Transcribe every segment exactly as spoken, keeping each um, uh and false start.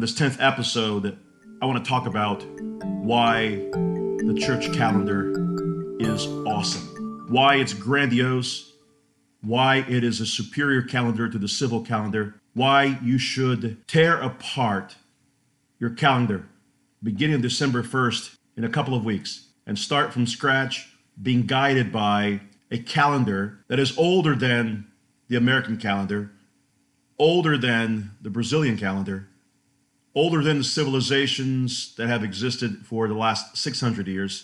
On this tenth episode, I want to talk about why the church calendar is awesome, why it's grandiose, why it is a superior calendar to the civil calendar, why you should tear apart your calendar beginning on December first in a couple of weeks and start from scratch, being guided by a calendar that is older than the American calendar, older than the Brazilian calendar, older than the civilizations that have existed for the last six hundred years,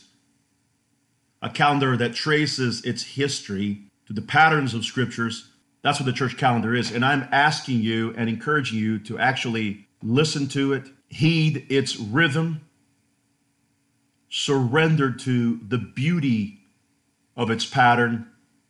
a calendar that traces its history to the patterns of scriptures. That's what the church calendar is. And I'm asking you and encouraging you to actually listen to it, heed its rhythm, surrender to the beauty of its pattern,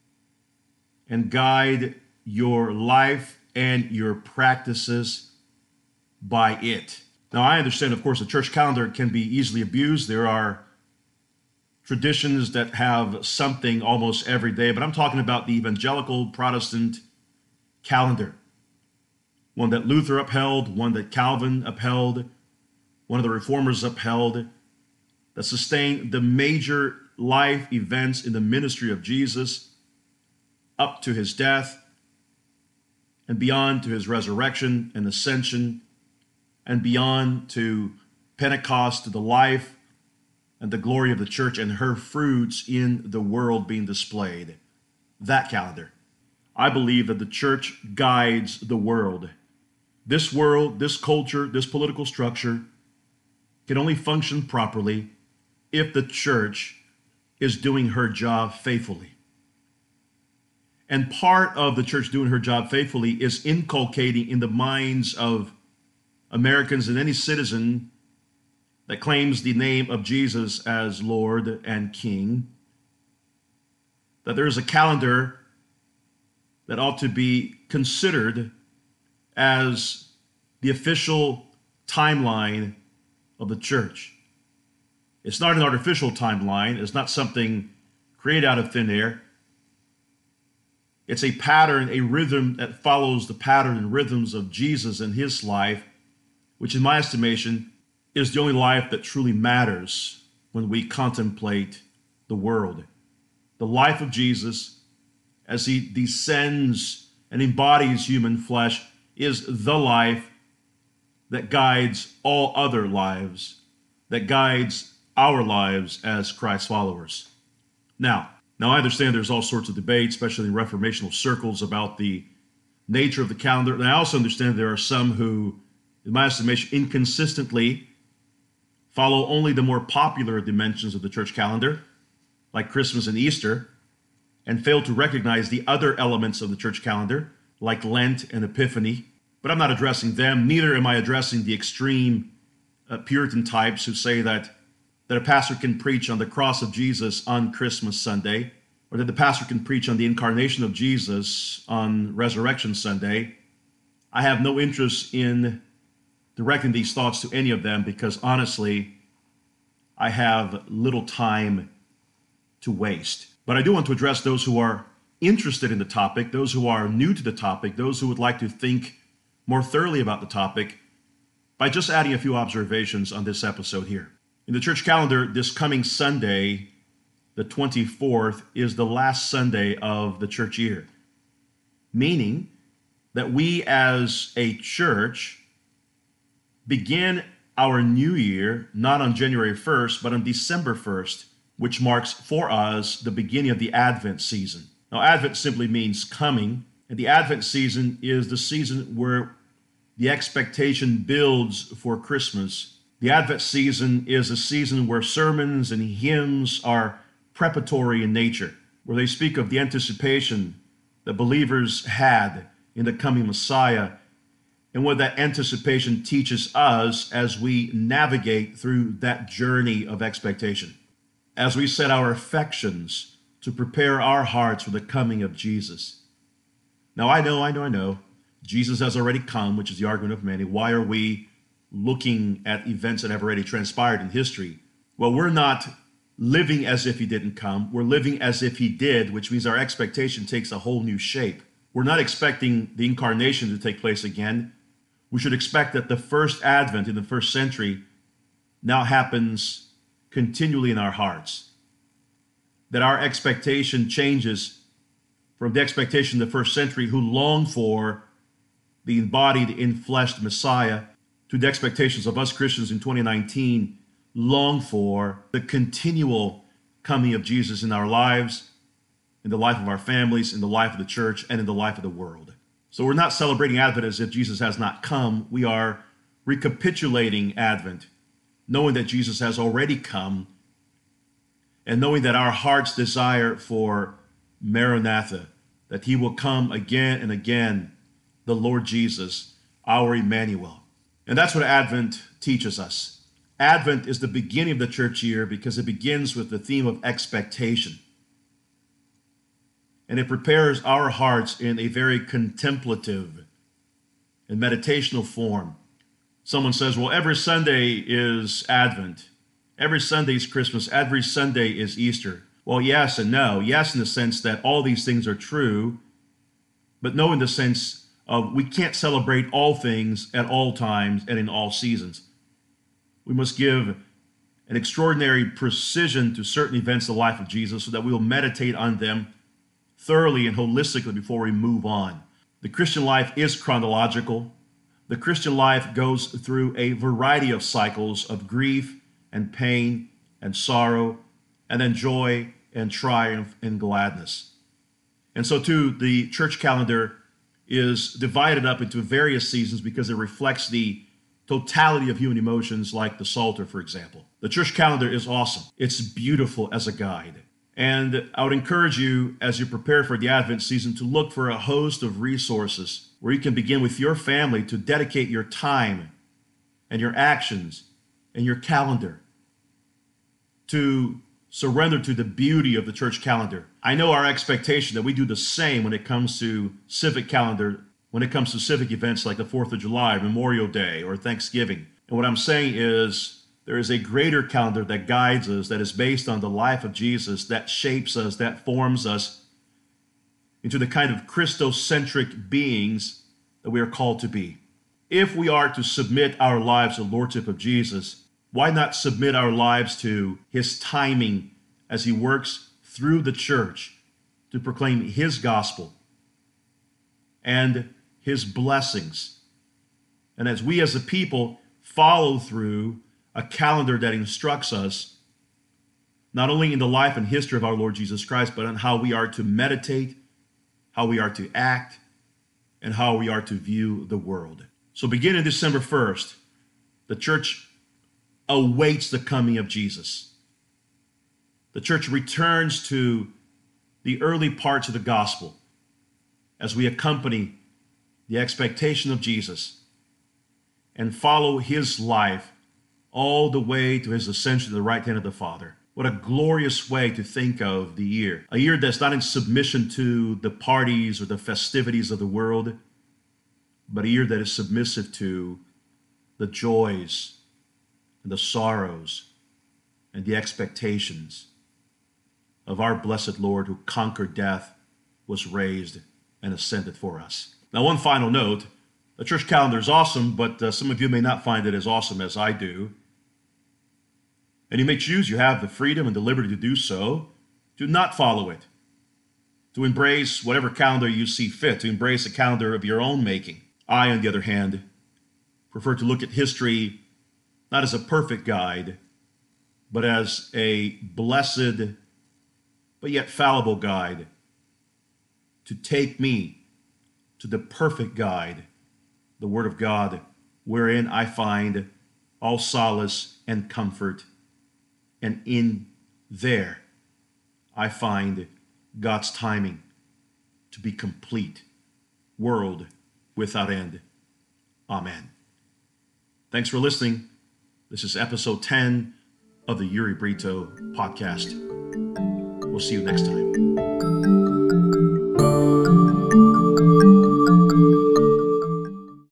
and guide your life and your practices by it. Now, I understand, of course, the church calendar can be easily abused. There are traditions that have something almost every day, but I'm talking about the evangelical Protestant calendar, one that Luther upheld, one that Calvin upheld, one of the reformers upheld, that sustained the major life events in the ministry of Jesus up to his death and beyond to his resurrection and ascension and beyond to Pentecost, to the life and the glory of the church and her fruits in the world being displayed. That calendar. I believe that the church guides the world. This world, this culture, this political structure can only function properly if the church is doing her job faithfully. And part of the church doing her job faithfully is inculcating in the minds of Americans and any citizen that claims the name of Jesus as Lord and King, that there is a calendar that ought to be considered as the official timeline of the church. It's not an artificial timeline. It's not something created out of thin air. It's a pattern, a rhythm that follows the pattern and rhythms of Jesus and his life, which in my estimation is the only life that truly matters when we contemplate the world. The life of Jesus as he descends and embodies human flesh is the life that guides all other lives, that guides our lives as Christ followers. Now, now I understand there's all sorts of debate, especially in reformational circles, about the nature of the calendar. And I also understand there are some who, in my estimation, inconsistently follow only the more popular dimensions of the church calendar, like Christmas and Easter, and fail to recognize the other elements of the church calendar, like Lent and Epiphany. But I'm not addressing them. Neither am I addressing the extreme uh, Puritan types who say that, that a pastor can preach on the cross of Jesus on Christmas Sunday, or that the pastor can preach on the incarnation of Jesus on Resurrection Sunday. I have no interest in directing these thoughts to any of them because honestly, I have little time to waste. But I do want to address those who are interested in the topic, those who are new to the topic, those who would like to think more thoroughly about the topic by just adding a few observations on this episode here. In the church calendar, this coming Sunday, the twenty-fourth, is the last Sunday of the church year, meaning that we as a church begin our new year not on January first, but on December first, which marks for us the beginning of the Advent season. Now, Advent simply means coming, and the Advent season is the season where the expectation builds for Christmas. The Advent season is a season where sermons and hymns are preparatory in nature, where they speak of the anticipation that believers had in the coming Messiah, and what that anticipation teaches us as we navigate through that journey of expectation, as we set our affections to prepare our hearts for the coming of Jesus. Now, I know, I know, I know, Jesus has already come, which is the argument of many. Why are we looking at events that have already transpired in history? Well, we're not living as if he didn't come. We're living as if he did, which means our expectation takes a whole new shape. We're not expecting the incarnation to take place again. We should expect that the first advent in the first century now happens continually in our hearts. That our expectation changes from the expectation of the first century who longed for the embodied, in-fleshed Messiah to the expectations of us Christians in twenty nineteen long for the continual coming of Jesus in our lives, in the life of our families, in the life of the church, and in the life of the world. So we're not celebrating Advent as if Jesus has not come. We are recapitulating Advent, knowing that Jesus has already come, and knowing that our heart's desire for Maranatha, that he will come again and again, the Lord Jesus, our Emmanuel. And that's what Advent teaches us. Advent is the beginning of the church year because it begins with the theme of expectation. And it prepares our hearts in a very contemplative and meditational form. Someone says, well, every Sunday is Advent. Every Sunday is Christmas. Every Sunday is Easter. Well, yes and no. Yes, in the sense that all these things are true, but no in the sense of we can't celebrate all things at all times and in all seasons. We must give an extraordinary precision to certain events of the life of Jesus so that we will meditate on them thoroughly and holistically before we move on. The Christian life is chronological. The Christian life goes through a variety of cycles of grief and pain and sorrow, and then joy and triumph and gladness. And so too, the church calendar is divided up into various seasons because it reflects the totality of human emotions, like the Psalter, for example. The church calendar is awesome. It's beautiful as a guide. And I would encourage you, as you prepare for the Advent season, to look for a host of resources where you can begin with your family to dedicate your time and your actions and your calendar to surrender to the beauty of the church calendar. I know our expectation that we do the same when it comes to civic calendar, when it comes to civic events like the fourth of July, Memorial Day, or Thanksgiving. And what I'm saying is there is a greater calendar that guides us, that is based on the life of Jesus, that shapes us, that forms us into the kind of Christocentric beings that we are called to be. If we are to submit our lives to the Lordship of Jesus, why not submit our lives to his timing as he works through the church to proclaim his gospel and his blessings? And as we as a people follow through a calendar that instructs us not only in the life and history of our Lord Jesus Christ, but on how we are to meditate, how we are to act, and how we are to view the world. So beginning December first, the church awaits the coming of Jesus. The church returns to the early parts of the gospel as we accompany the expectation of Jesus and follow his life all the way to his ascension to the right hand of the Father. What a glorious way to think of the year. A year that's not in submission to the parties or the festivities of the world, but a year that is submissive to the joys and the sorrows and the expectations of our blessed Lord who conquered death, was raised, and ascended for us. Now, one final note. The church calendar is awesome, but uh, some of you may not find it as awesome as I do. And you may choose, you have the freedom and the liberty to do so, to not follow it, to embrace whatever calendar you see fit, to embrace a calendar of your own making. I, on the other hand, prefer to look at history not as a perfect guide, but as a blessed but yet fallible guide to take me to the perfect guide, the Word of God, wherein I find all solace and comfort, and in there I find God's timing to be complete, world without end. Amen. Thanks for listening. This is episode ten of the Uri Brito podcast. We'll see you next time.